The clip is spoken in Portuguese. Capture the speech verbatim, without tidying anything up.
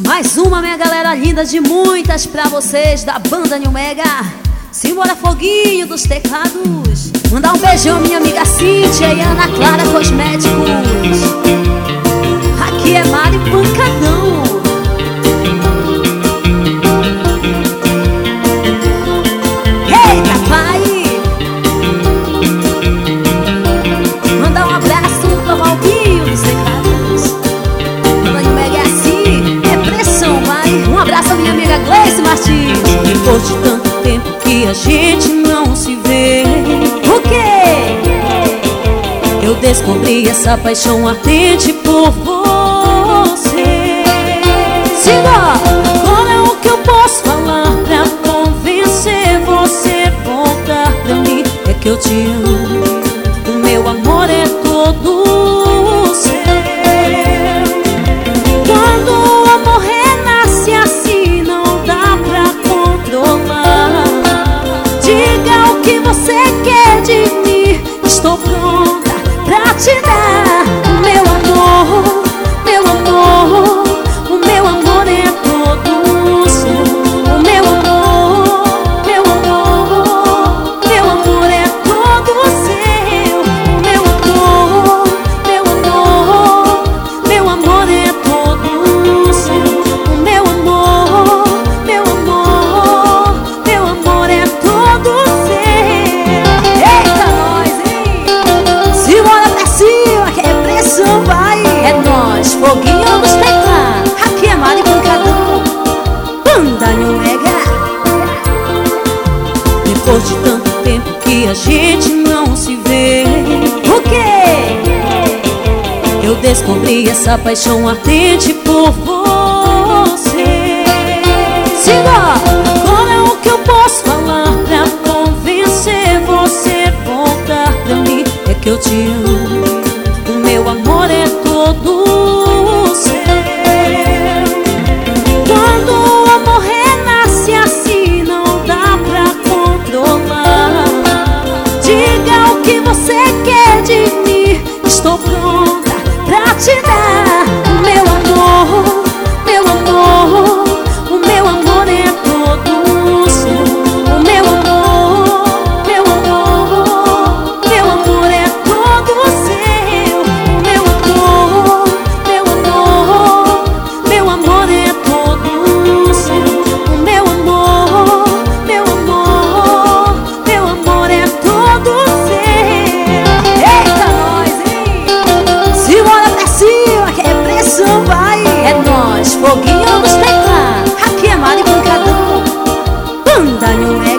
Mais uma, minha galera linda, de muitas pra vocês, da banda New Mega. Simbora Foguinho dos teclados. Mandar um beijão minha amiga Cíntia e Ana Clara Cosméticos. Aqui é Mari Pancadão. Eita, pai! Mandar um abraço pra Valguinho dos teclados. Banda New Mega é assim, é pressão, vai. Um abraço à minha amiga Gleice Martins. Depois de tanto tempo que a gente não se vê, o quê? Eu descobri essa paixão ardente por você. Siga! Agora o que eu posso falar pra convencer você voltar pra mim é que eu te amo. O meu amor é todo seu. Quando o amor renasce assim não dá pra controlar. Diga o que você quer de mim, estou pronta pra te dar. O meu amor, meu amor, o meu amor é todo seu. O meu amor, meu amor, meu amor é todo seu. O meu amor, meu amor, meu amor é todo seu. O meu amor, meu amor, meu amor é todo seu. Eita, nós, hein? Simbora pra cima, que é pressão, vai. É nós, Foguinho dos teclados. Aqui é Mari Pancadão, banda New Mega. Depois de tanto tempo que a gente não se vê, o quê? Eu descobri essa paixão ardente por você. Siga! Agora o que eu posso falar pra convencer você voltar pra mim é que eu te amo. O meu amor é todo seu. Quando o amor renasce assim não dá pra controlar. Diga o que você quer de mim, estou pronta pra te dar. O meu amor, meu amor, o meu amor é todo seu. O meu amor, meu amor, meu amor é todo seu. O meu amor, meu amor, meu amor é todo seu. O meu amor, meu amor, meu amor é todo seu. Eita, nós, hein? Simbora pra cima, que é pressão, vai. É nós, Foguinho dos teclados. Aqui é Mari Pancadão, banda New Mega.